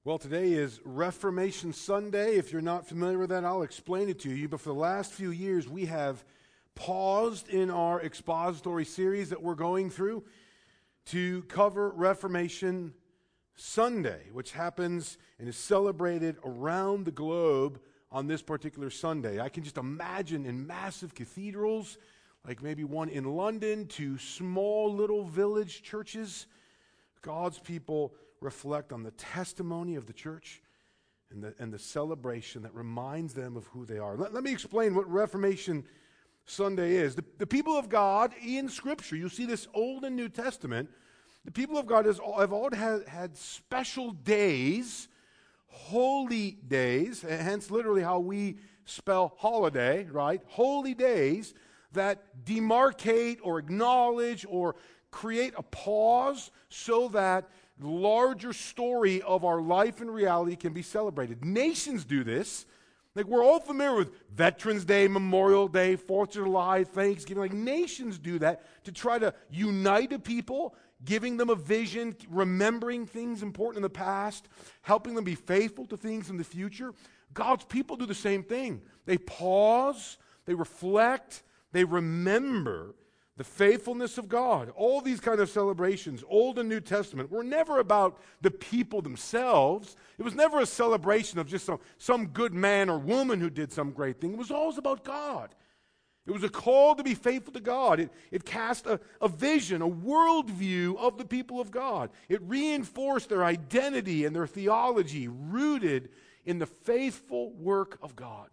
Well, today is Reformation Sunday. If you're not familiar with that, I'll explain it to you. But for the last few years, we have paused in our expository series that we're going through to cover Reformation Sunday, which happens and is celebrated around the globe on this particular Sunday. I can just imagine in massive cathedrals, like maybe one in London, to small little village churches, God's people reflect on the testimony of the church and the celebration that reminds them of who they are. Let me explain what Reformation Sunday is. The people of God in Scripture, you see this Old and New Testament, the people of God have all had special days, holy days, hence literally how we spell holiday, right? Holy days that demarcate or acknowledge or create a pause so that the larger story of our life and reality can be celebrated. Nations do this. Like, we're all familiar with Veterans Day, Memorial Day, 4th of July, Thanksgiving. Like, nations do that to try to unite a people, giving them a vision, remembering things important in the past, helping them be faithful to things in the future. God's people do the same thing. They pause, they reflect, they remember the faithfulness of God. All these kind of celebrations, Old and New Testament, were never about the people themselves. It was never a celebration of just some good man or woman who did some great thing. It was always about God. It was a call to be faithful to God. It cast a vision, a worldview of the people of God. It reinforced their identity and their theology rooted in the faithful work of God.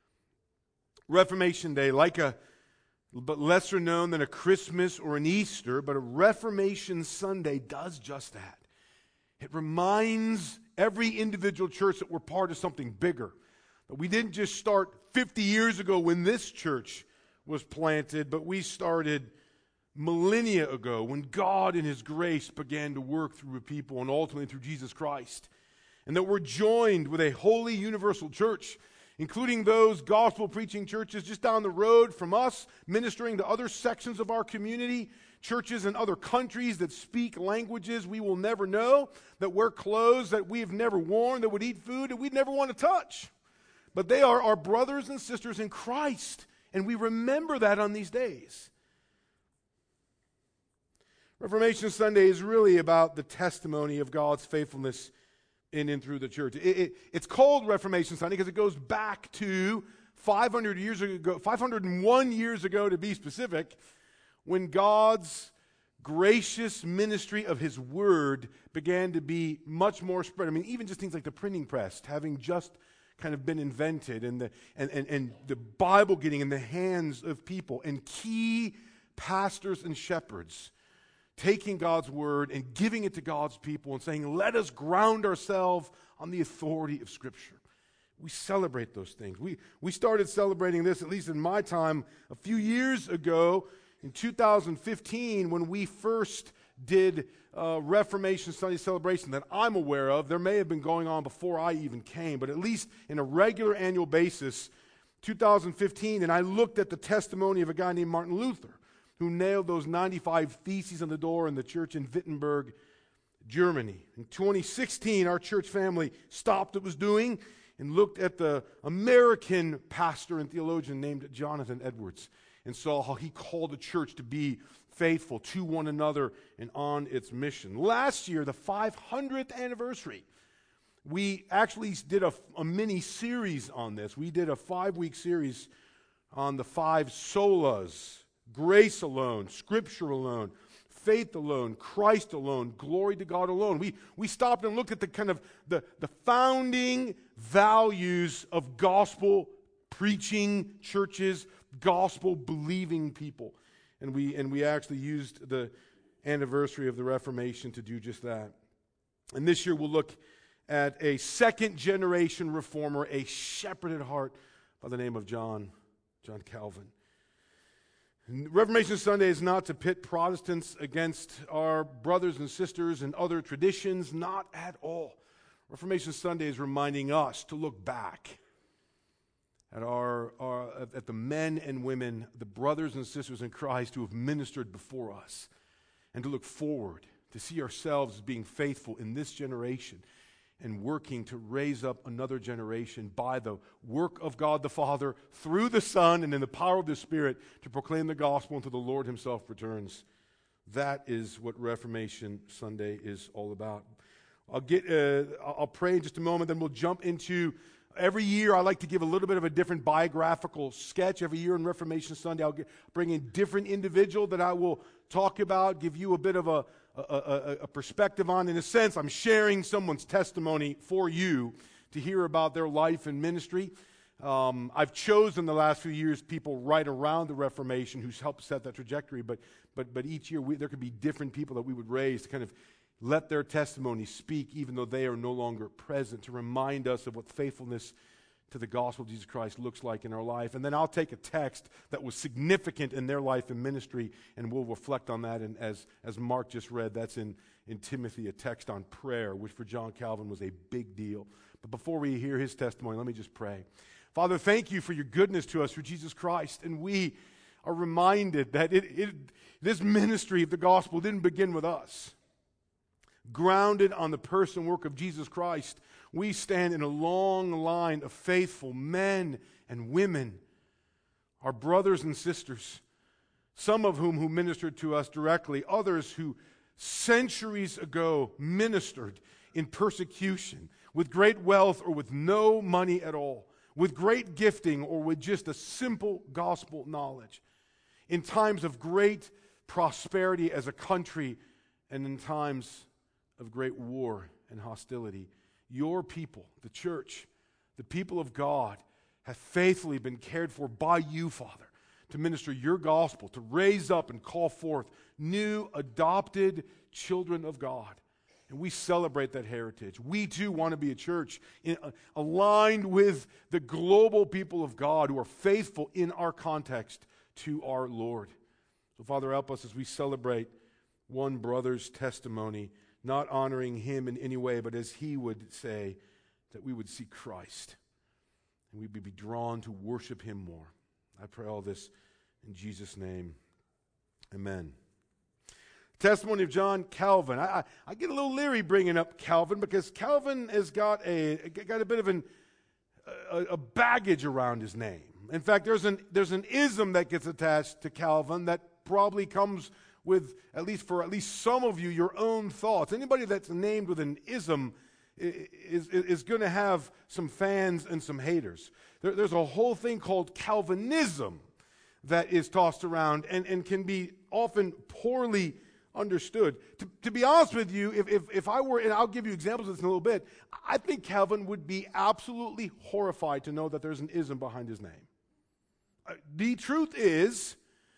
Reformation Day, but lesser known than a Christmas or an Easter, but a Reformation Sunday does just that. It reminds every individual church that we're part of something bigger. That we didn't just start 50 years ago when this church was planted, but we started millennia ago when God in His grace began to work through a people and ultimately through Jesus Christ. And that we're joined with a holy universal church, including those gospel-preaching churches just down the road from us, ministering to other sections of our community, churches in other countries that speak languages we will never know, that wear clothes that we have never worn, that would eat food that we'd never want to touch. But they are our brothers and sisters in Christ, and we remember that on these days. Reformation Sunday is really about the testimony of God's faithfulness in and through the church. It's called Reformation Sunday because it goes back to 501 years ago to be specific, when God's gracious ministry of His Word began to be much more spread. I mean, even just things like the printing press having just kind of been invented, and the Bible getting in the hands of people, and key pastors and shepherds taking God's word and giving it to God's people and saying, let us ground ourselves on the authority of Scripture. We celebrate those things. We started celebrating this, at least in my time, a few years ago in 2015 when we first did Reformation Sunday celebration that I'm aware of. There may have been going on before I even came, but at least in a regular annual basis, 2015, and I looked at the testimony of a guy named Martin Luther, who nailed those 95 theses on the door in the church in Wittenberg, Germany. In 2016, our church family stopped what it was doing and looked at the American pastor and theologian named Jonathan Edwards and saw how he called the church to be faithful to one another and on its mission. Last year, the 500th anniversary, we actually did a mini-series on this. We did a 5-week series on the 5 solas: grace alone, Scripture alone, faith alone, Christ alone, glory to God alone. We stopped and looked at the kind of the founding values of gospel preaching churches, gospel believing people. And we actually used the anniversary of the Reformation to do just that. And this year we'll look at a second generation reformer, a shepherd at heart by the name of John Calvin. Reformation Sunday is not to pit Protestants against our brothers and sisters and other traditions, not at all. Reformation Sunday is reminding us to look back at at the men and women, the brothers and sisters in Christ who have ministered before us, and to look forward, to see ourselves as being faithful in this generation and working to raise up another generation by the work of God the Father, through the Son, and in the power of the Spirit, to proclaim the gospel until the Lord himself returns. That is what Reformation Sunday is all about. I'll pray in just a moment, then we'll jump into. Every year, I like to give a little bit of a different biographical sketch. Every year on Reformation Sunday, I'll bring in different individual that I will talk about, give you a bit of a perspective on. In a sense, I'm sharing someone's testimony for you to hear about their life and ministry. I've chosen the last few years people right around the Reformation who's helped set that trajectory, but each year there could be different people that we would raise to kind of let their testimony speak, even though they are no longer present, to remind us of what faithfulness to the gospel of Jesus Christ looks like in our life. And then I'll take a text that was significant in their life and ministry, and we'll reflect on that. And as Mark just read, that's in Timothy, a text on prayer, which for John Calvin was a big deal. But before we hear his testimony, let me just pray. Father, thank you for your goodness to us through Jesus Christ. And we are reminded that this ministry of the gospel didn't begin with us. Grounded on the person and work of Jesus Christ, we stand in a long line of faithful men and women, our brothers and sisters, some of whom who ministered to us directly, others who centuries ago ministered in persecution, with great wealth or with no money at all, with great gifting or with just a simple gospel knowledge, in times of great prosperity as a country and in times of great war and hostility. Your people, the church, the people of God, have faithfully been cared for by you, Father, to minister your gospel, to raise up and call forth new adopted children of God. And we celebrate that heritage. We too want to be a church aligned with the global people of God who are faithful in our context to our Lord. So, Father, help us as we celebrate one brother's testimony, not honoring him in any way, but as he would say, that we would see Christ and we would be drawn to worship him more. I pray all this in Jesus' name. Amen. Testimony of John Calvin. I get a little leery bringing up Calvin because Calvin has got a bit of a baggage around his name. In fact, there's an ism that gets attached to Calvin that probably comes with, at least some of you, your own thoughts. Anybody that's named with an ism is going to have some fans and some haters. There's a whole thing called Calvinism that is tossed around and can be often poorly understood. To be honest with you, if I were, and I'll give you examples of this in a little bit, I think Calvin would be absolutely horrified to know that there's an ism behind his name. The truth is,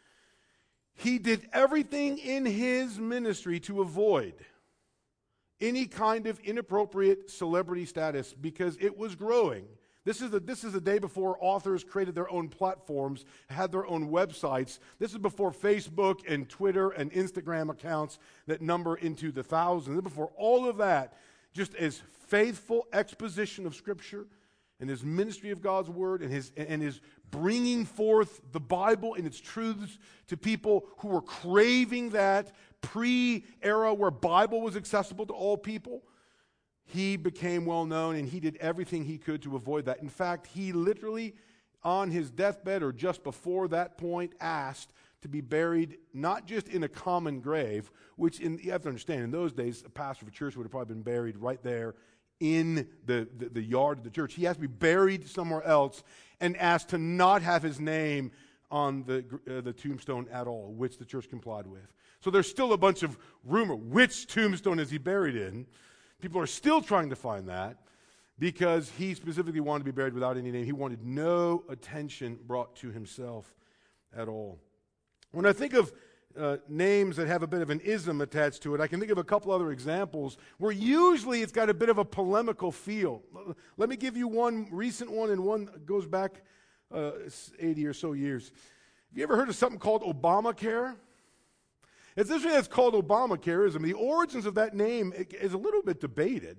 he did everything in his ministry to avoid any kind of inappropriate celebrity status because it was growing. This is the day before authors created their own platforms, had their own websites. This is before Facebook and Twitter and Instagram accounts that number into the thousands. This is before all of that, just as faithful exposition of Scripture and his ministry of God's Word and his bringing forth the Bible and its truths to people who were craving that pre-era where Bible was accessible to all people. He became well known and he did everything he could to avoid that. In fact, he literally, on his deathbed or just before that point, asked to be buried not just in a common grave, which you have to understand, in those days, a pastor of a church would have probably been buried right there in the yard of the church. He has to be buried somewhere else and asked to not have his name on the tombstone at all, which the church complied with. So there's still a bunch of rumor. Which tombstone is he buried in? People are still trying to find that because he specifically wanted to be buried without any name. He wanted no attention brought to himself at all. When I think of names that have a bit of an ism attached to it, I can think of a couple other examples where usually it's got a bit of a polemical feel. Let me give you one recent one and one that goes back 80 or so years. Have you ever heard of something called Obamacare? It's interesting that it's called Obamacare. The origins of that name is a little bit debated.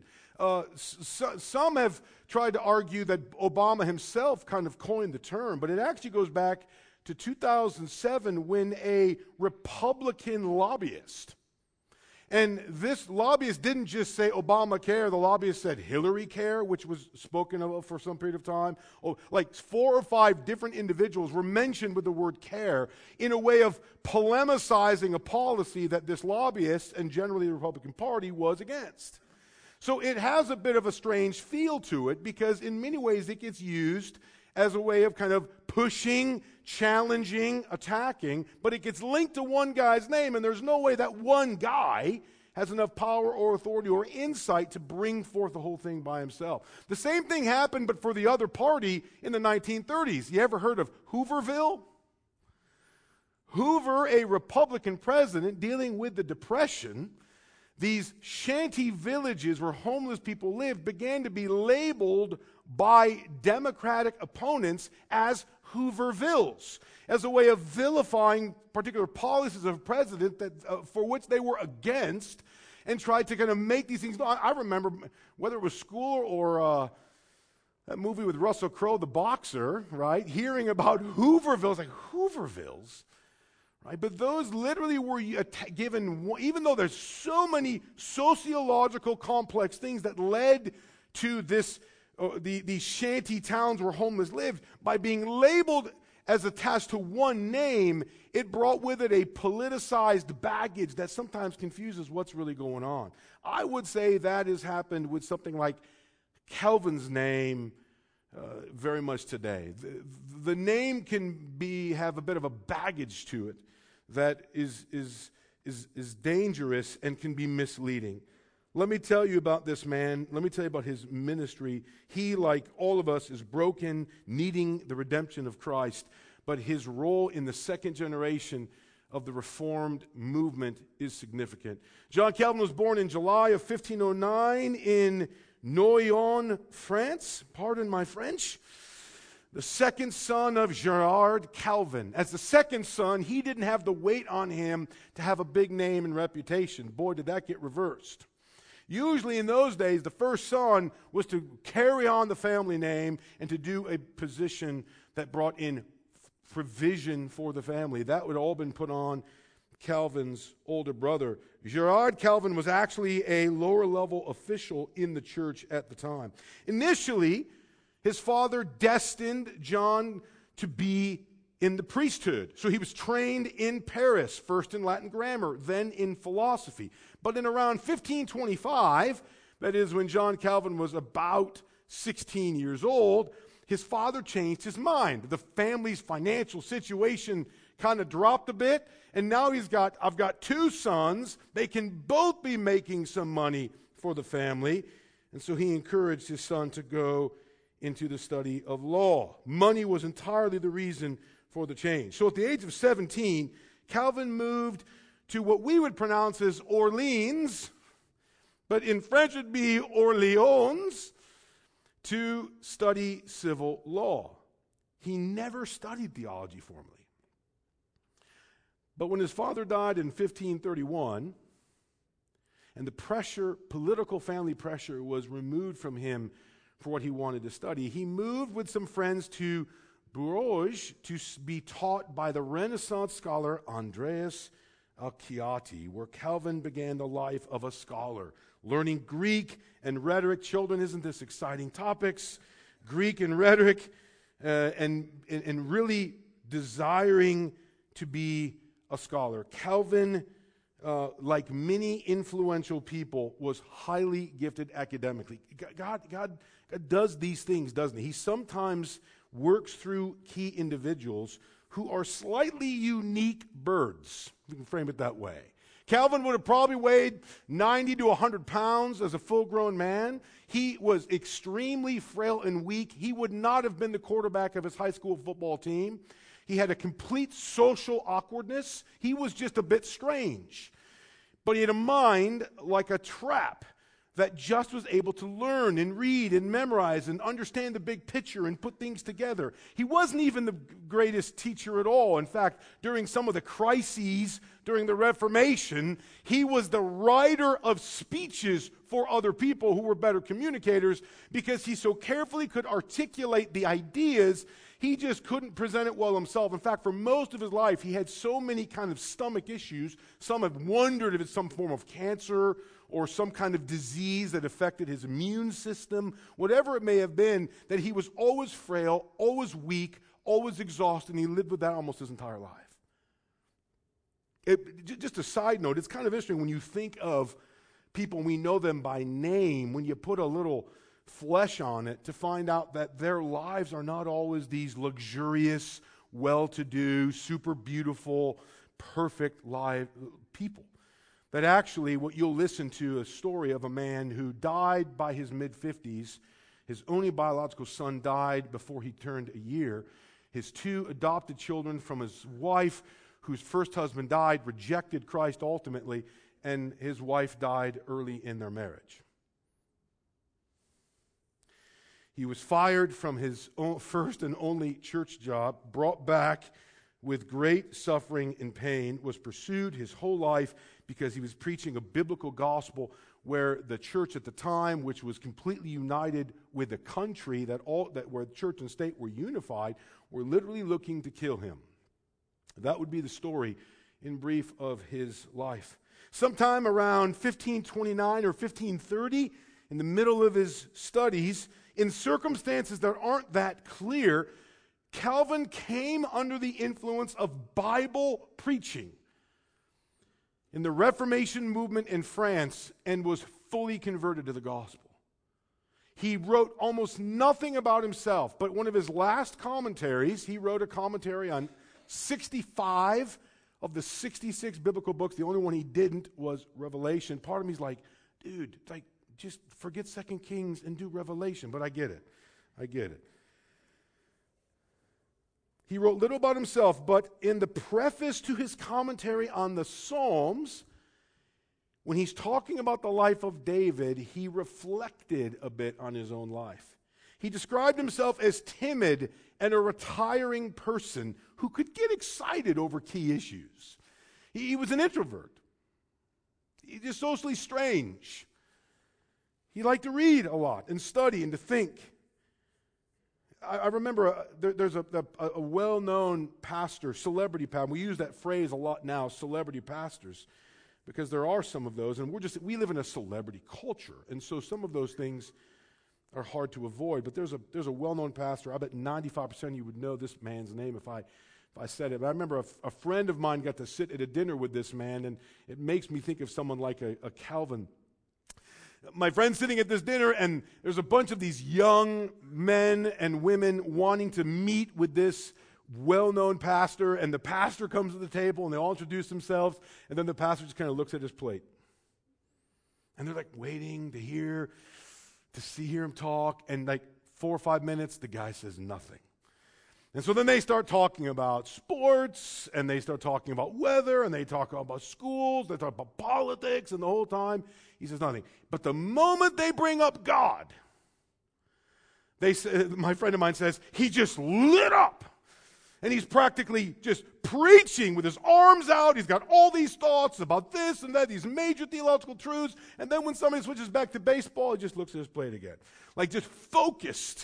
Some have tried to argue that Obama himself kind of coined the term, but it actually goes back to 2007 when a Republican lobbyist And this lobbyist didn't just say Obamacare. The lobbyist said Hillary Care, which was spoken of for some period of time. Oh, like 4 or 5 different individuals were mentioned with the word care in a way of polemicizing a policy that this lobbyist and generally the Republican Party was against. So it has a bit of a strange feel to it because in many ways it gets used as a way of kind of pushing, challenging, attacking, but it gets linked to one guy's name, and there's no way that one guy has enough power or authority or insight to bring forth the whole thing by himself. The same thing happened, but for the other party in the 1930s. You ever heard of Hooverville? Hoover, a Republican president dealing with the Depression, these shanty villages where homeless people lived began to be labeled by Democratic opponents as Hoovervilles, as a way of vilifying particular policies of a president that, for which they were against, and tried to kind of make these things. I remember, whether it was school or that movie with Russell Crowe, The Boxer, right, hearing about Hoovervilles, like Hoovervilles, right? But those literally were given, even though there's so many sociological complex things that led to this, these shanty towns where homeless lived, by being labeled as attached to one name, it brought with it a politicized baggage that sometimes confuses what's really going on. I would say that has happened with something like Calvin's name very much today. The name can have a bit of a baggage to it that is dangerous and can be misleading. Let me tell you about this man. Let me tell you about his ministry. He, like all of us, is broken, needing the redemption of Christ. But his role in the second generation of the Reformed movement is significant. John Calvin was born in July of 1509 in Noyon, France. Pardon my French. The second son of Gerard Calvin. As the second son, he didn't have the weight on him to have a big name and reputation. Boy, did that get reversed. Usually in those days, the first son was to carry on the family name and to do a position that brought in provision for the family. That would all been put on Calvin's older brother. Gerard Calvin was actually a lower level official in the church at the time. Initially, his father destined John to be in the priesthood. So he was trained in Paris, first in Latin grammar, then in philosophy. But in around 1525, that is when John Calvin was about 16 years old, his father changed his mind. The family's financial situation kind of dropped a bit, and now I've got 2 sons. They can both be making some money for the family. And so he encouraged his son to go into the study of law. Money was entirely the reason for the change. So at the age of 17, Calvin moved to what we would pronounce as Orleans, but in French it'd be Orleans, to study civil law. He never studied theology formally. But when his father died in 1531, and the pressure, political family pressure, was removed from him for what he wanted to study, he moved with some friends to Bourges to be taught by the Renaissance scholar Andreas Alciati, where Calvin began the life of a scholar, learning Greek and rhetoric. Children, isn't this exciting topics? Greek and rhetoric, and really desiring to be a scholar. Calvin, like many influential people, was highly gifted academically. God does these things, doesn't he? He sometimes works through key individuals who are slightly unique birds. We can frame it that way. Calvin would have probably weighed 90 to 100 pounds as a full-grown man. He was extremely frail and weak. He would not have been the quarterback of his high school football team. He had a complete social awkwardness. He was just a bit strange. But he had a mind like a trap that just was able to learn and read and memorize and understand the big picture and put things together. He wasn't even the greatest teacher at all. In fact, during some of the crises during the Reformation, he was the writer of speeches for other people who were better communicators because he so carefully could articulate the ideas. He just couldn't present it well himself. In fact, for most of his life, he had so many kind of stomach issues. Some have wondered if it's some form of cancer or some kind of disease that affected his immune system, whatever it may have been, that he was always frail, always weak, always exhausted, and he lived with that almost his entire life. Just a side note, it's kind of interesting when you think of people and we know them by name, when you put a little flesh on it, to find out that their lives are not always these luxurious, well-to-do, super beautiful, perfect live people. That actually what you'll listen to a story of a man who died by his mid-50s. His only biological son died before he turned a year. His two adopted children from his wife, whose first husband died, rejected Christ ultimately, and his wife died early in their marriage. He was fired from his first and only church job, brought back with great suffering and pain, was pursued his whole life because he was preaching a biblical gospel where the church at the time, which was completely united with the country, where church and state were unified, were literally looking to kill him. That would be the story in brief of his life. Sometime around 1529 or 1530, in the middle of his studies, in circumstances that aren't that clear, Calvin came under the influence of Bible preaching in the Reformation movement in France and was fully converted to the gospel. He wrote almost nothing about himself, but one of his last commentaries, he wrote a commentary on 65 of the 66 biblical books. The only one he didn't was Revelation. Part of me's like, dude, just forget 2 Kings and do Revelation. But I get it. He wrote little about himself, but in the preface to his commentary on the Psalms, when he's talking about the life of David, he reflected a bit on his own life. He described himself as timid and a retiring person who could get excited over key issues. He was an introvert. He's just socially strange. He liked to read a lot and study and to think. I remember there's a well-known pastor, celebrity pastor. We use that phrase a lot now, celebrity pastors, because there are some of those, and we live in a celebrity culture, and so some of those things are hard to avoid. But there's a well-known pastor. I bet 95% of you would know this man's name if I said it. But I remember a friend of mine got to sit at a dinner with this man, and it makes me think of someone like a Calvin. My friend's sitting at this dinner, and there's a bunch of these young men and women wanting to meet with this well-known pastor, and the pastor comes to the table, and they all introduce themselves, and then the pastor just kind of looks at his plate. And they're like waiting to hear him talk, and like 4 or 5 minutes, the guy says nothing. And so then they start talking about sports, and they start talking about weather, and they talk about schools, they talk about politics, and the whole time he says nothing. But the moment they bring up God, my friend of mine says, he just lit up. And he's practically just preaching with his arms out. He's got all these thoughts about this and that, these major theological truths. And then when somebody switches back to baseball, he just looks at his plate again. Like just focused.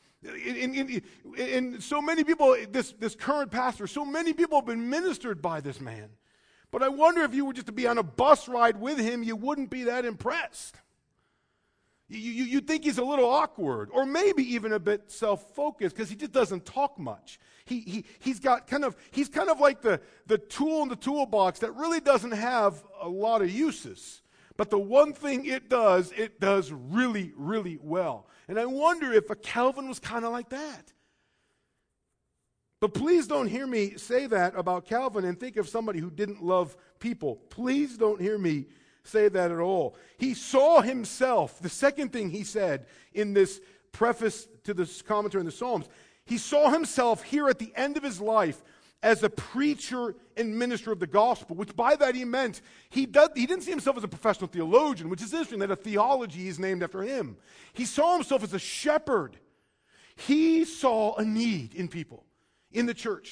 And so many people, this current pastor, so many people have been ministered by this man. But I wonder if you were just to be on a bus ride with him, you wouldn't be that impressed. You'd think he's a little awkward, or maybe even a bit self-focused, because he just doesn't talk much. He's kind of like the tool in the toolbox that really doesn't have a lot of uses. But the one thing it does really, really well. And I wonder if a Calvin was kind of like that. But please don't hear me say that about Calvin and think of somebody who didn't love people. Please don't hear me say that at all. He saw himself, the second thing he said in this preface to this commentary in the Psalms, he saw himself here at the end of his life as a preacher and minister of the gospel, which by that he meant he didn't see himself as a professional theologian, which is interesting that a theology is named after him. He saw himself as a shepherd. He saw a need in people, in the church.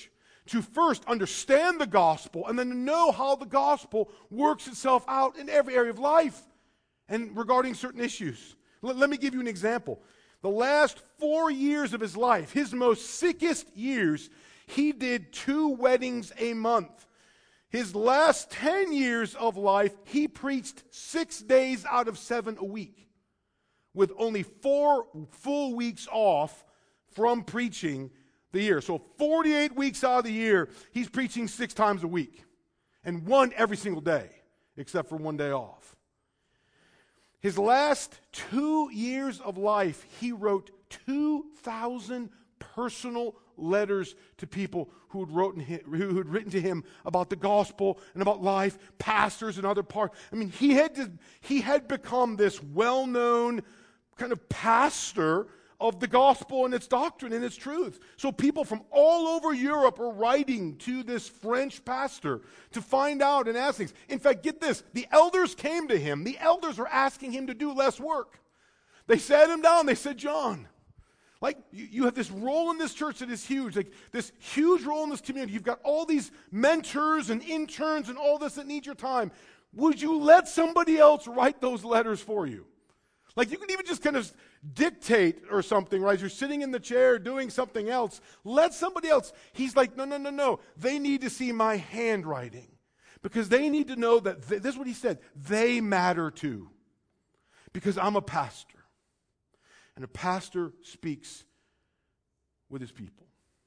to first understand the gospel and then to know how the gospel works itself out in every area of life and regarding certain issues. Let me give you an example. The last 4 years of his life, his most sickest years, he did 2 weddings a month. His last 10 years of life, he preached 6 days out of 7 a week, with only 4 full weeks off from preaching the year. So 48 weeks out of the year, he's preaching 6 times a week, and 1 every single day, except for 1 day off. His last 2 years of life, he wrote 2,000 personal letters to people who had written to him about the gospel and about life, pastors and other parts. I mean, he had become this well-known kind of pastor of the gospel and its doctrine and its truth. So people from all over Europe are writing to this French pastor to find out and ask things. In fact, get this, the elders came to him. The elders were asking him to do less work. They sat him down. They said, John, like you have this role in this church that is huge, like this huge role in this community. You've got all these mentors and interns and all this that need your time. Would you let somebody else write those letters for you? Like you can even just kind of dictate or something, right? You're sitting in the chair doing something else. Let somebody else. He's like, no. They need to see my handwriting because they need to know that, this is what he said, they matter too. Because I'm a pastor. And a pastor speaks with his people.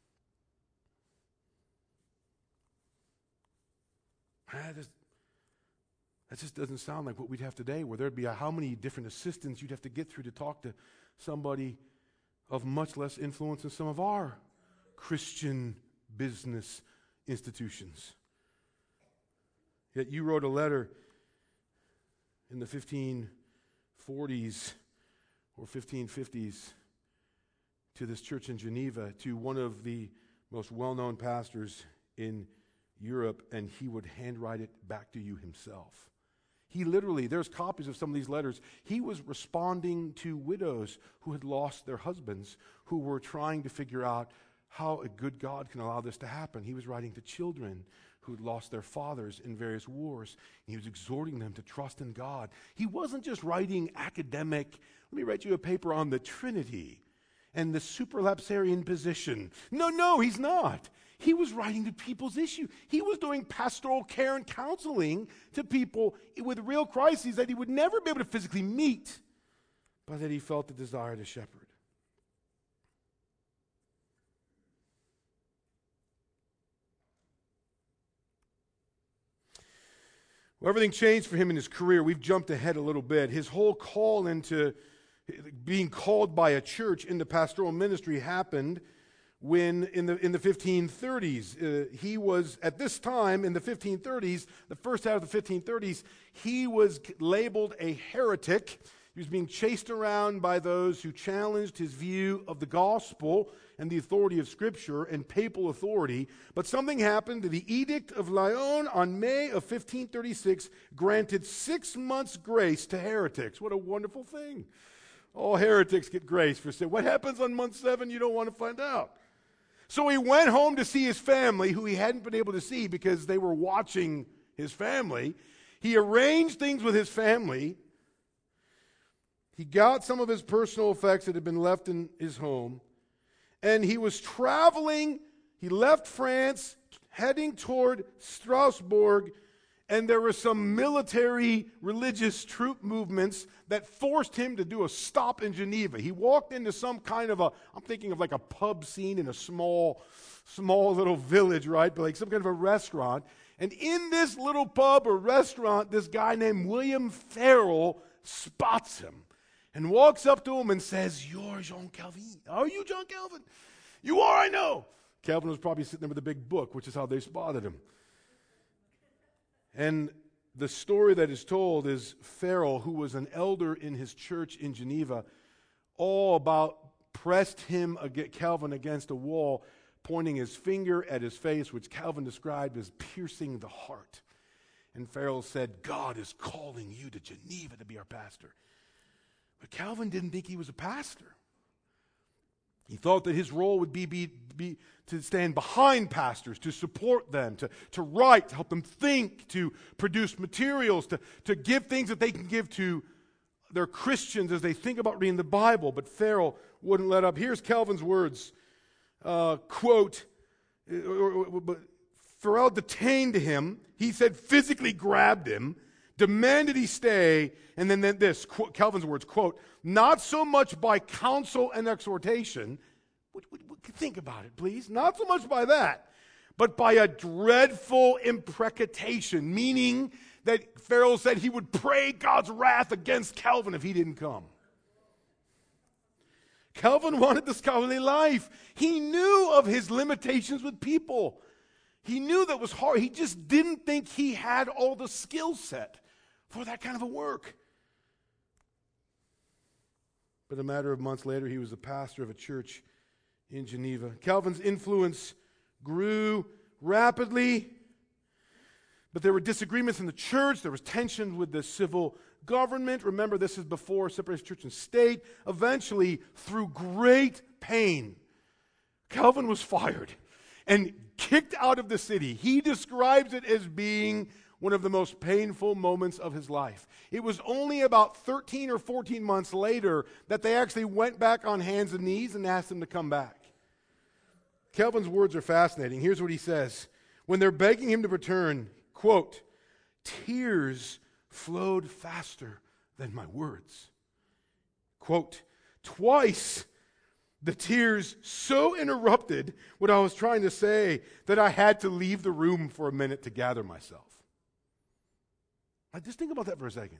That just doesn't sound like what we'd have today, where there'd be how many different assistants you'd have to get through to talk to somebody of much less influence than some of our Christian business institutions. Yet you wrote a letter in the 1540s or 1550s to this church in Geneva, to one of the most well-known pastors in Europe, and he would handwrite it back to you himself. He literally, there's copies of some of these letters. He was responding to widows who had lost their husbands, who were trying to figure out how a good God can allow this to happen. He was writing to children who had lost their fathers in various wars. And he was exhorting them to trust in God. He wasn't just writing academic, let me write you a paper on the Trinity and the superlapsarian position. No, he's not. He was writing to people's issue. He was doing pastoral care and counseling to people with real crises that he would never be able to physically meet, but that he felt the desire to shepherd. Well, everything changed for him in his career. We've jumped ahead a little bit. His whole call into being called by a church into pastoral ministry happened when in the 1530s. He was, at this time in the 1530s, the first half of the 1530s, he was labeled a heretic. He was being chased around by those who challenged his view of the gospel and the authority of Scripture and papal authority. But something happened. The Edict of Lyon on May of 1536 granted 6 months' grace to heretics. What a wonderful thing. All heretics get grace for sin. What happens on month 7? You don't want to find out. So he went home to see his family, who he hadn't been able to see because they were watching his family. He arranged things with his family. He got some of his personal effects that had been left in his home. And he was traveling. He left France, heading toward Strasbourg. And there were some military religious troop movements that forced him to do a stop in Geneva. He walked into some kind of I'm thinking of like a pub scene in a small little village, right? But like some kind of a restaurant. And in this little pub or restaurant, this guy named William Farel spots him and walks up to him and says, "You're Jean Calvin. Are you John Calvin?" "You are, I know." Calvin was probably sitting there with a big book, which is how they spotted him. And the story that is told is Farel, who was an elder in his church in Geneva, all about pressed Calvin against a wall, pointing his finger at his face, which Calvin described as piercing the heart. And Farel said, "God is calling you to Geneva to be our pastor." But Calvin didn't think he was a pastor. He thought that his role would be to stand behind pastors, to support them, to write, to help them think, to produce materials, to give things that they can give to their Christians as they think about reading the Bible. But Farel wouldn't let up. Here's Calvin's words. Quote, Farel detained him. He said physically grabbed him, demanded he stay, and then this, Calvin's words, quote, not so much by counsel and exhortation, think about it, please, not so much by that, but by a dreadful imprecation, meaning that Farel said he would pray God's wrath against Calvin if he didn't come. Calvin wanted the scholarly life. He knew of his limitations with people. He knew that was hard. He just didn't think he had all the skill set for that kind of a work. But a matter of months later, he was the pastor of a church in Geneva. Calvin's influence grew rapidly, but there were disagreements in the church. There was tension with the civil government. Remember, this is before separation of church and state. Eventually, through great pain, Calvin was fired and kicked out of the city. He describes it as being one of the most painful moments of his life. It was only about 13 or 14 months later that they actually went back on hands and knees and asked him to come back. Calvin's words are fascinating. Here's what he says. When they're begging him to return, quote, tears flowed faster than my words. Quote, twice the tears so interrupted what I was trying to say that I had to leave the room for a minute to gather myself. Just think about that for a second.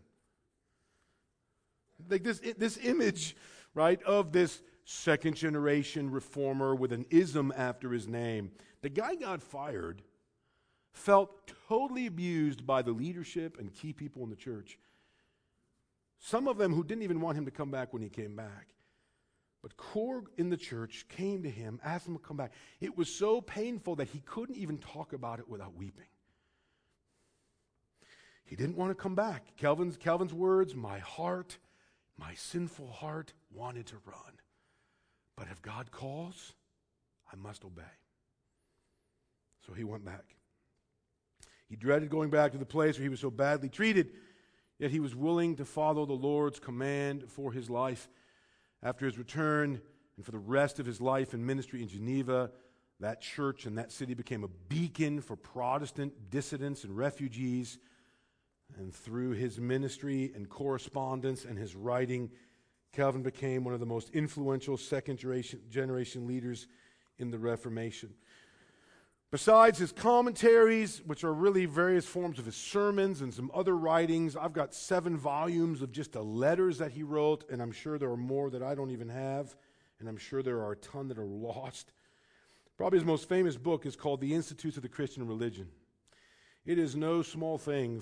Like this image, right, of this second generation reformer with an ism after his name. The guy got fired, felt totally abused by the leadership and key people in the church. Some of them who didn't even want him to come back when he came back. But core in the church came to him, asked him to come back. It was so painful that he couldn't even talk about it without weeping. He didn't want to come back. Calvin's words, my heart, my sinful heart wanted to run. But if God calls, I must obey. So he went back. He dreaded going back to the place where he was so badly treated, yet he was willing to follow the Lord's command for his life. After his return, and for the rest of his life and ministry in Geneva, that church and that city became a beacon for Protestant dissidents and refugees. And through his ministry and correspondence and his writing, Calvin became one of the most influential second generation leaders in the Reformation. Besides his commentaries, which are really various forms of his sermons and some other writings, I've got 7 volumes of just the letters that he wrote, and I'm sure there are more that I don't even have, and I'm sure there are a ton that are lost. Probably his most famous book is called The Institutes of the Christian Religion. It is no small thing,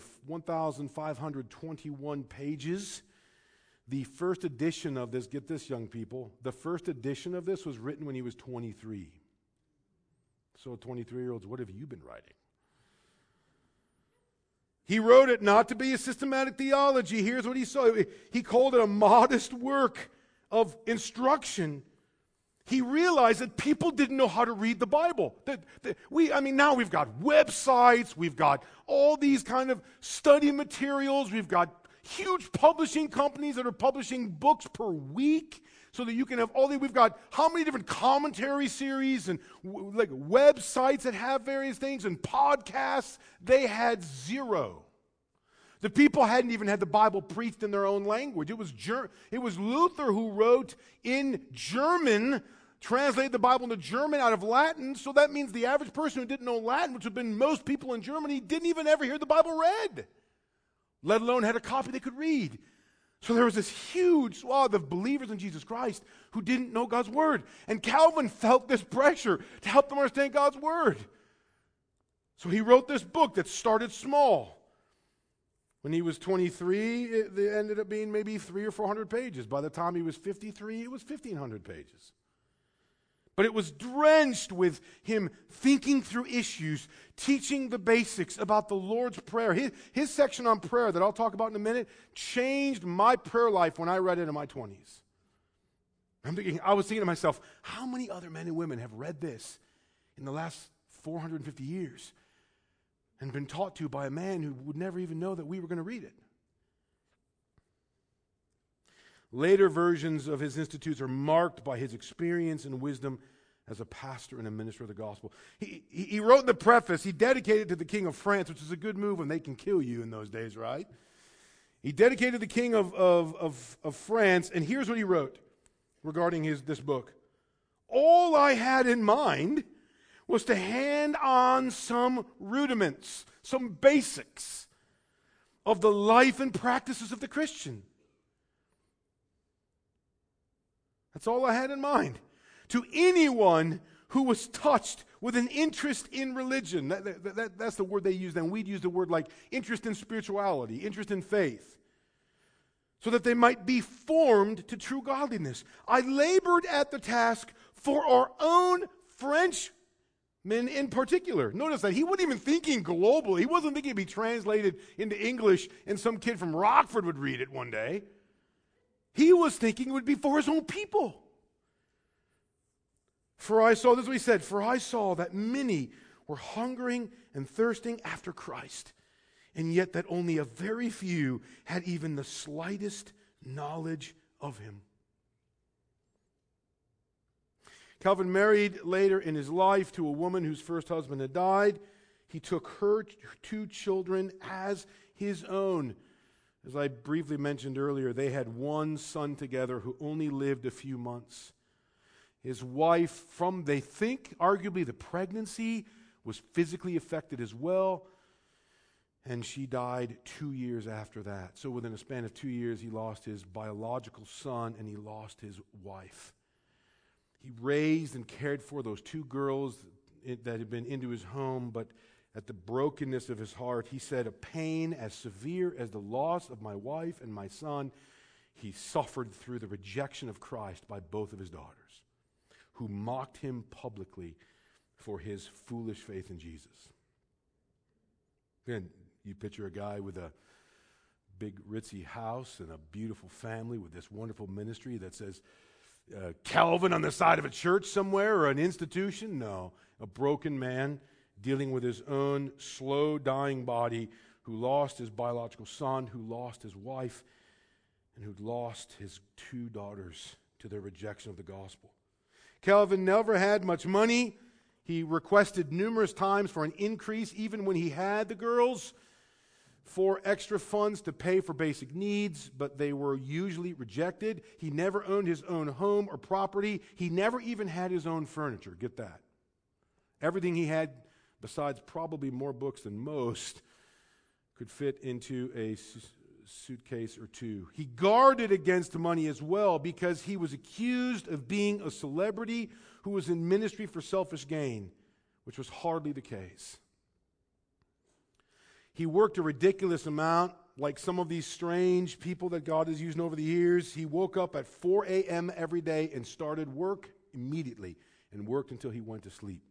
1,521 pages. The first edition of this, get this, young people, the first edition of this was written when he was 23. So 23-year-olds, what have you been writing? He wrote it not to be a systematic theology. Here's what he saw. He called it a modest work of instruction. He realized that people didn't know how to read the Bible. Now we've got websites, we've got all these kind of study materials, we've got huge publishing companies that are publishing books per week so that you can have we've got how many different commentary series and like websites that have various things and podcasts. They had zero. The people hadn't even had the Bible preached in their own language. It was Luther who wrote in German, translated the Bible into German out of Latin, so that means the average person who didn't know Latin, which would have been most people in Germany, didn't even ever hear the Bible read, let alone had a copy they could read. So there was this huge swath of believers in Jesus Christ who didn't know God's Word. And Calvin felt this pressure to help them understand God's Word. So he wrote this book that started small. When he was 23, it ended up being maybe 300 or 400 pages. By the time he was 53, it was 1,500 pages. But it was drenched with him thinking through issues, teaching the basics about the Lord's Prayer. His section on prayer that I'll talk about in a minute changed my prayer life when I read it in my 20s. I was thinking to myself, how many other men and women have read this in the last 450 years and been taught to by a man who would never even know that we were going to read it? Later versions of his institutes are marked by his experience and wisdom as a pastor and a minister of the gospel. He wrote in the preface, he dedicated to the King of France, which is a good move when they can kill you in those days, right? He dedicated the King of France, and here's what he wrote regarding this book. All I had in mind was to hand on some rudiments, some basics of the life and practices of the Christian. That's all I had in mind. To anyone who was touched with an interest in religion. That's the word they use then. We'd use the word like interest in spirituality, interest in faith, so that they might be formed to true godliness. I labored at the task for our own Frenchmen in particular. Notice that he wasn't even thinking globally. He wasn't thinking it'd be translated into English and some kid from Rockford would read it one day. He was thinking it would be for his own people. For I saw, this is what he said, for I saw that many were hungering and thirsting after Christ, and yet that only a very few had even the slightest knowledge of him. Calvin married later in his life to a woman whose first husband had died. He took her 2 children as his own. As I briefly mentioned earlier, they had one son together who only lived a few months. His wife, they think, arguably the pregnancy was physically affected as well, and she died 2 years after that. So within a span of 2 years, he lost his biological son and he lost his wife. He raised and cared for those 2 girls that had been into his home, but at the brokenness of his heart, he said, a pain as severe as the loss of my wife and my son, he suffered through the rejection of Christ by both of his daughters, who mocked him publicly for his foolish faith in Jesus. And you picture a guy with a big ritzy house and a beautiful family with this wonderful ministry that says Calvin on the side of a church somewhere or an institution? No, a broken man dealing with his own slow dying body, who lost his biological son, who lost his wife, and who lost his 2 daughters to their rejection of the gospel. Calvin never had much money. He requested numerous times for an increase, even when he had the girls, for extra funds to pay for basic needs, but they were usually rejected. He never owned his own home or property. He never even had his own furniture. Get that. Everything he had, besides probably more books than most, could fit into a suitcase or 2. He guarded against money as well because he was accused of being a celebrity who was in ministry for selfish gain, which was hardly the case. He worked a ridiculous amount, like some of these strange people that God is using over the years. He woke up at 4 a.m. every day and started work immediately and worked until he went to sleep.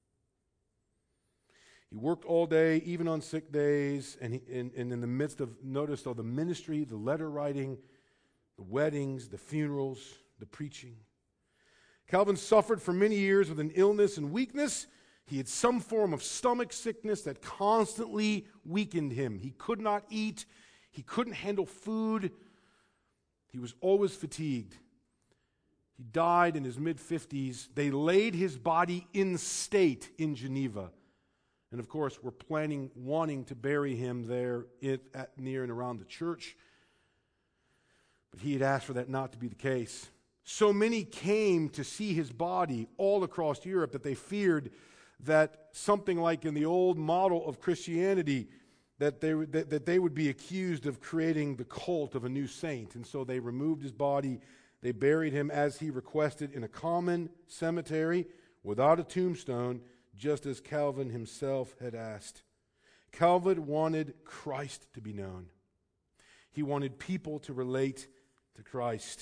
He worked all day, even on sick days, and in the midst of, notice though, the ministry, the letter writing, the weddings, the funerals, the preaching. Calvin suffered for many years with an illness and weakness. He had some form of stomach sickness that constantly weakened him. He could not eat. He couldn't handle food. He was always fatigued. He died in his mid-50s. They laid his body in state in Geneva. And of course, we're wanting to bury him there near and around the church. But he had asked for that not to be the case. So many came to see his body all across Europe that they feared that something like in the old model of Christianity, that they would be accused of creating the cult of a new saint. And so they removed his body. They buried him as he requested in a common cemetery without a tombstone, just as Calvin himself had asked. Calvin wanted Christ to be known. He wanted people to relate to Christ.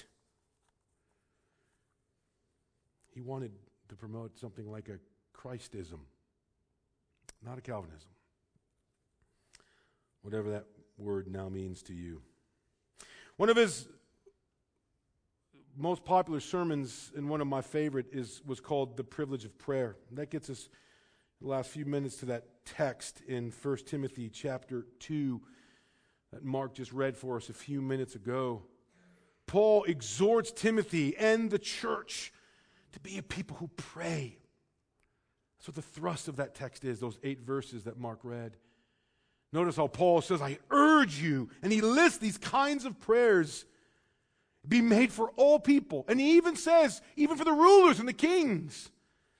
He wanted to promote something like a Christism, not a Calvinism. Whatever that word now means to you. One of his most popular sermons, and one of my favorite was called The Privilege of Prayer. And that gets us the last few minutes to that text in 1 Timothy chapter 2 that Mark just read for us a few minutes ago. Paul exhorts Timothy and the church to be a people who pray. That's what the thrust of that text is, those 8 verses that Mark read. Notice how Paul says, I urge you, and he lists these kinds of prayers be made for all people. And he even says, even for the rulers and the kings.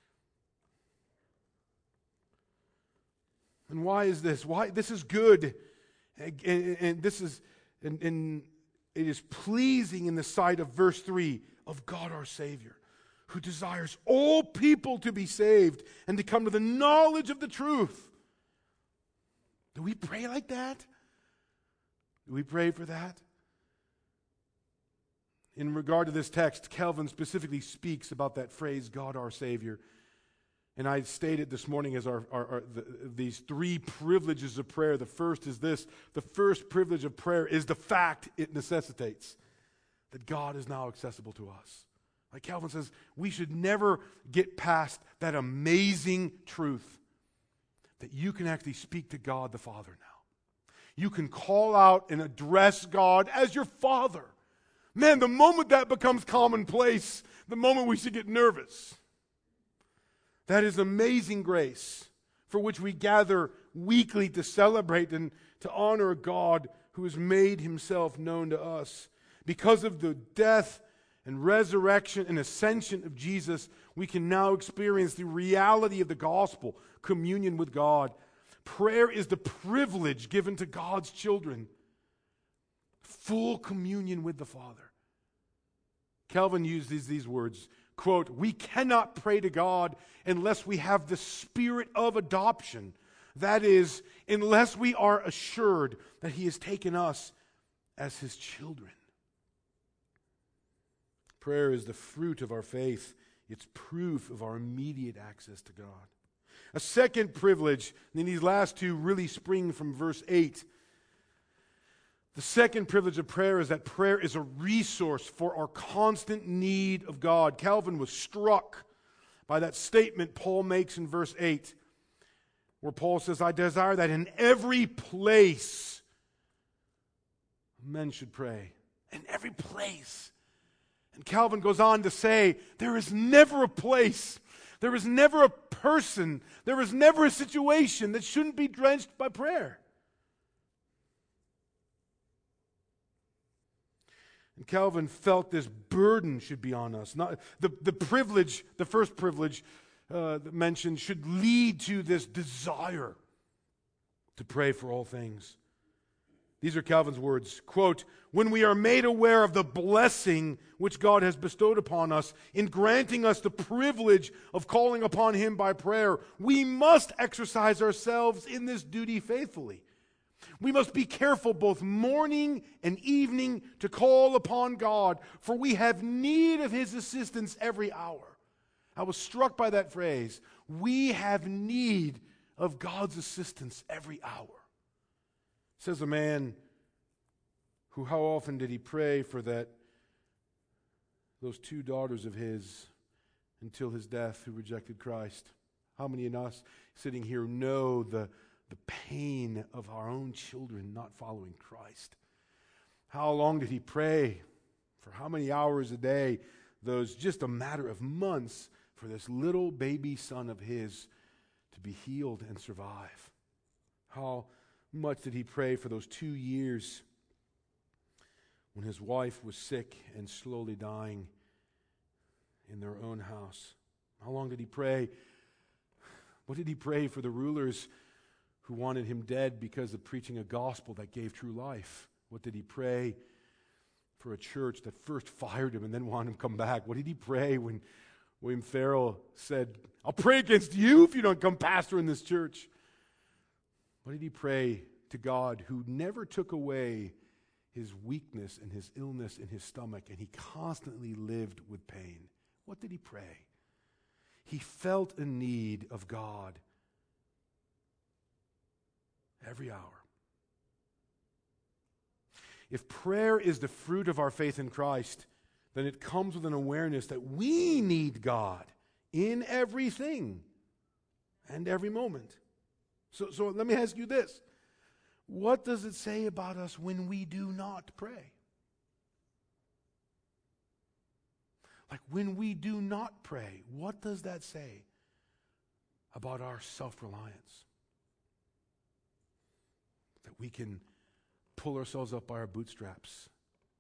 And why is this? Why this is good, and this is, and it is pleasing in the sight of verse 3 of God our Savior, who desires all people to be saved and to come to the knowledge of the truth. Do we pray like that? Do we pray for that? In regard to this text, Calvin specifically speaks about that phrase, God our Savior. And I stated this morning as these 3 privileges of prayer. The first is this. The first privilege of prayer is the fact it necessitates that God is now accessible to us. Like Calvin says, we should never get past that amazing truth that you can actually speak to God the Father now. You can call out and address God as your Father. Man, the moment that becomes commonplace, the moment we should get nervous. That is amazing grace for which we gather weekly to celebrate and to honor a God who has made himself known to us. Because of the death and resurrection and ascension of Jesus, we can now experience the reality of the gospel, communion with God. Prayer is the privilege given to God's children. Full communion with the Father. Calvin used these words, quote, we cannot pray to God unless we have the spirit of adoption. That is, unless we are assured that he has taken us as his children. Prayer is the fruit of our faith. It's proof of our immediate access to God. A second privilege, and these last 2 really spring from verse 8. The second privilege of prayer is that prayer is a resource for our constant need of God. Calvin was struck by that statement Paul makes in verse 8, where Paul says, I desire that in every place men should pray. In every place. And Calvin goes on to say, there is never a place, there is never a person, there is never a situation that shouldn't be drenched by prayer. And Calvin felt this burden should be on us. Not the privilege, the first privilege mentioned, should lead to this desire to pray for all things. These are Calvin's words. Quote, when we are made aware of the blessing which God has bestowed upon us in granting us the privilege of calling upon him by prayer, we must exercise ourselves in this duty faithfully. We must be careful both morning and evening to call upon God, for we have need of his assistance every hour. I was struck by that phrase. We have need of God's assistance every hour. Says a man who, how often did he pray for those 2 daughters of his until his death who rejected Christ? How many of us sitting here know the pain of our own children not following Christ? How long did he pray? For how many hours a day? Those just a matter of months for this little baby son of his to be healed and survive. How much did he pray for those 2 years when his wife was sick and slowly dying in their own house? How long did he pray? What did he pray for the rulers who wanted him dead because of preaching a gospel that gave true life? What did he pray for a church that first fired him and then wanted him to come back? What did he pray when William Farrell said, I'll pray against you if you don't come pastor in this church? What did he pray to God, who never took away his weakness and his illness in his stomach, and he constantly lived with pain? What did he pray? He felt a need of God every hour. If prayer is the fruit of our faith in Christ, then it comes with an awareness that we need God in everything and every moment. So let me ask you this. What does it say about us when we do not pray? Like when we do not pray, what does that say about our self-reliance? That we can pull ourselves up by our bootstraps.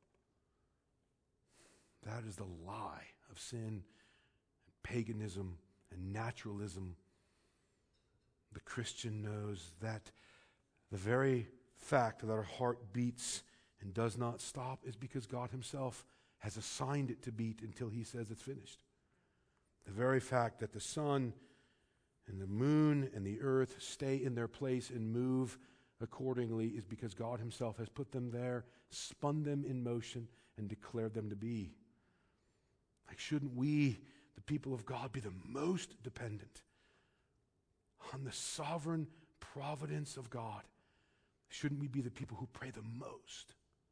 That is the lie of sin, and paganism, and naturalism. The Christian knows that the very fact that our heart beats and does not stop is because God Himself has assigned it to beat until He says it's finished. The very fact that the sun and the moon and the earth stay in their place and move accordingly is because God Himself has put them there, spun them in motion, and declared them to be. Like, shouldn't we, the people of God, be the most dependent on the sovereign providence of God? Shouldn't we be the people who pray the most?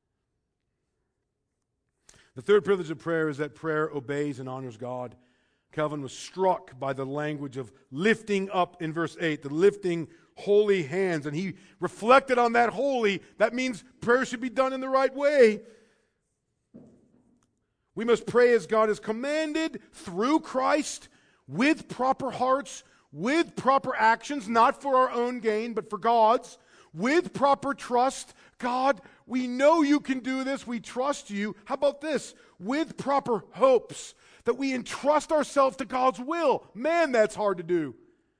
The third privilege of prayer is that prayer obeys and honors God. Calvin was struck by the language of lifting up in verse 8, the lifting holy hands. And he reflected on that holy. That means prayer should be done in the right way. We must pray as God has commanded through Christ, with proper hearts, with proper actions, not for our own gain, but for God's, with proper trust. God, we know you can do this. We trust you. How about this? With proper hopes, that we entrust ourselves to God's will. Man, that's hard to do.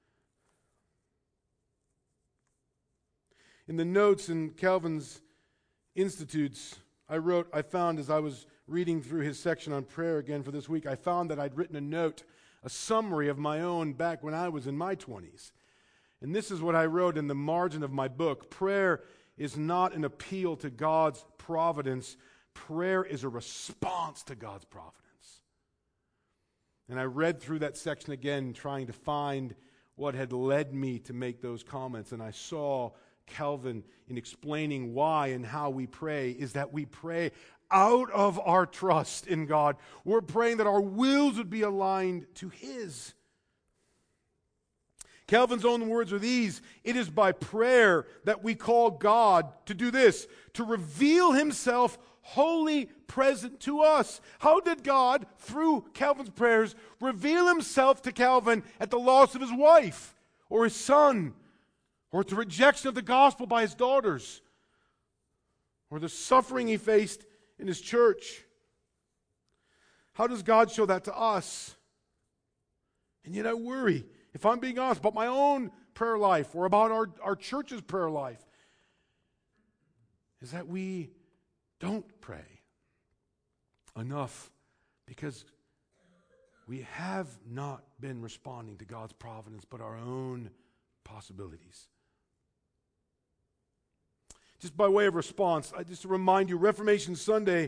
In the notes in Calvin's Institutes, I found as I was reading through his section on prayer again for this week, I found that I'd written a note, a summary of my own back when I was in my 20s. And this is what I wrote in the margin of my book. Prayer is not an appeal to God's providence. Prayer is a response to God's providence. And I read through that section again, trying to find what had led me to make those comments. And I saw Calvin in explaining why and how we pray is that we pray out of our trust in God. We're praying that our wills would be aligned to His. Calvin's own words are these: it is by prayer that we call God to do this, to reveal Himself wholly present to us. How did God, through Calvin's prayers, reveal Himself to Calvin at the loss of his wife, or his son, or at the rejection of the gospel by his daughters, or the suffering he faced in his church? How does God show that to us? And yet I worry, if I'm being honest, about my own prayer life or about our church's prayer life, is that we don't pray enough because we have not been responding to God's providence but our own possibilities. Just by way of response, just to remind you, Reformation Sunday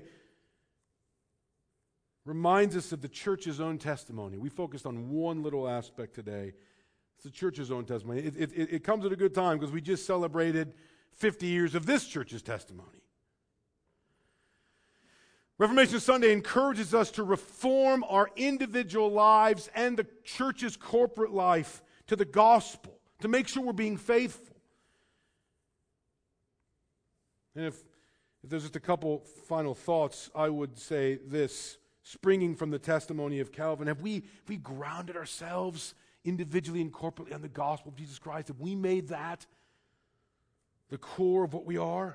reminds us of the church's own testimony. We focused on one little aspect today. It's the church's own testimony. It comes at a good time because we just celebrated 50 years of this church's testimony. Reformation Sunday encourages us to reform our individual lives and the church's corporate life to the gospel, to make sure we're being faithful. And if there's just a couple final thoughts, I would say this, springing from the testimony of Calvin. Have we grounded ourselves individually and corporately on the gospel of Jesus Christ? Have we made that the core of what we are?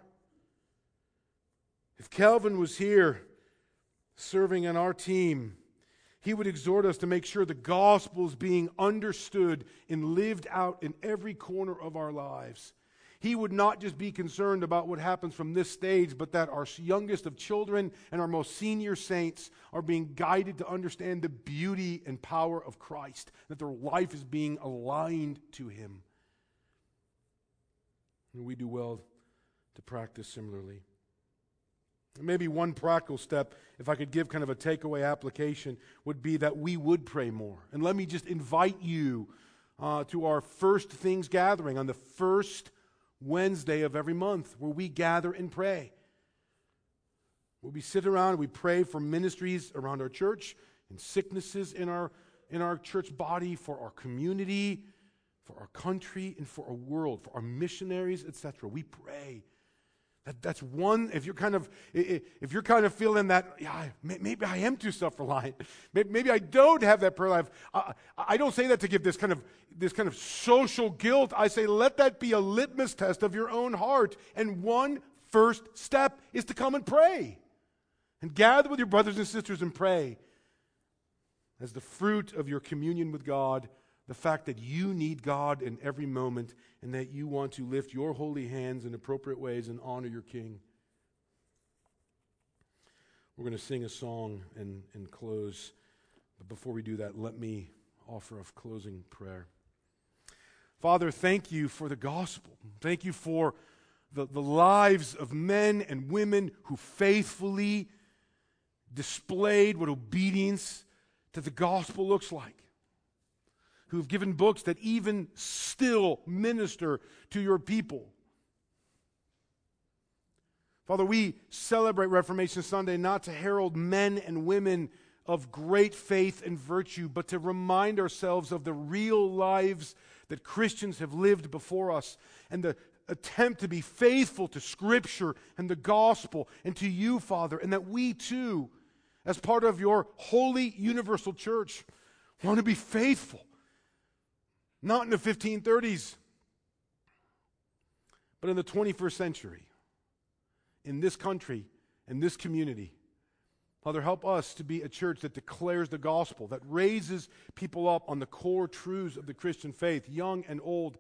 If Calvin was here serving on our team, he would exhort us to make sure the gospel is being understood and lived out in every corner of our lives. He would not just be concerned about what happens from this stage, but that our youngest of children and our most senior saints are being guided to understand the beauty and power of Christ, that their life is being aligned to Him. And we do well to practice similarly. Maybe one practical step, if I could give kind of a takeaway application, would be that we would pray more. And let me just invite you to our First Things gathering on the first Wednesday of every month, where we gather and pray. We sit around, we pray for ministries around our church, and sicknesses in our church body, for our community, for our country, and for our world, for our missionaries, etc. We pray. That's one. If you're kind of feeling that, yeah, maybe I am too self-reliant. Maybe I don't have that prayer life. I don't say that to give this kind of social guilt. I say let that be a litmus test of your own heart. And one first step is to come and pray, and gather with your brothers and sisters and pray. As the fruit of your communion with God, the fact that you need God in every moment and that you want to lift your holy hands in appropriate ways and honor your King. We're going to sing a song and close. But before we do that, let me offer a closing prayer. Father, thank you for the gospel. Thank you for the lives of men and women who faithfully displayed what obedience to the gospel looks like, who have given books that even still minister to your people. Father, we celebrate Reformation Sunday not to herald men and women of great faith and virtue, but to remind ourselves of the real lives that Christians have lived before us, and the attempt to be faithful to Scripture and the gospel and to you, Father, and that we too, as part of your holy universal church, want to be faithful. Not in the 1530s, but in the 21st century, in this country, in this community. Father, help us to be a church that declares the gospel, that raises people up on the core truths of the Christian faith, young and old,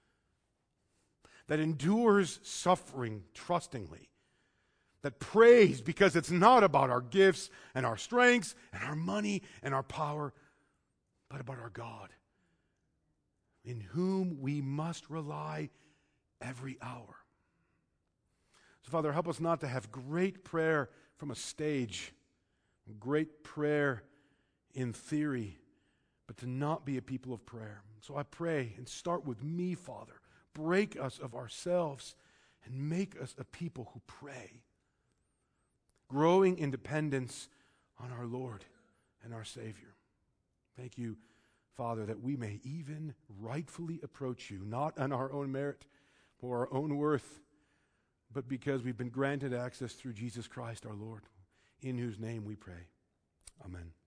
that endures suffering trustingly, that prays because it's not about our gifts and our strengths and our money and our power, but about our God, in whom we must rely every hour. So, Father, help us not to have great prayer from a stage, great prayer in theory, but to not be a people of prayer. So I pray, and start with me, Father. Break us of ourselves and make us a people who pray, growing in dependence on our Lord and our Savior. Thank you, Father, that we may even rightfully approach you, not on our own merit or our own worth, but because we've been granted access through Jesus Christ our Lord, in whose name we pray. Amen.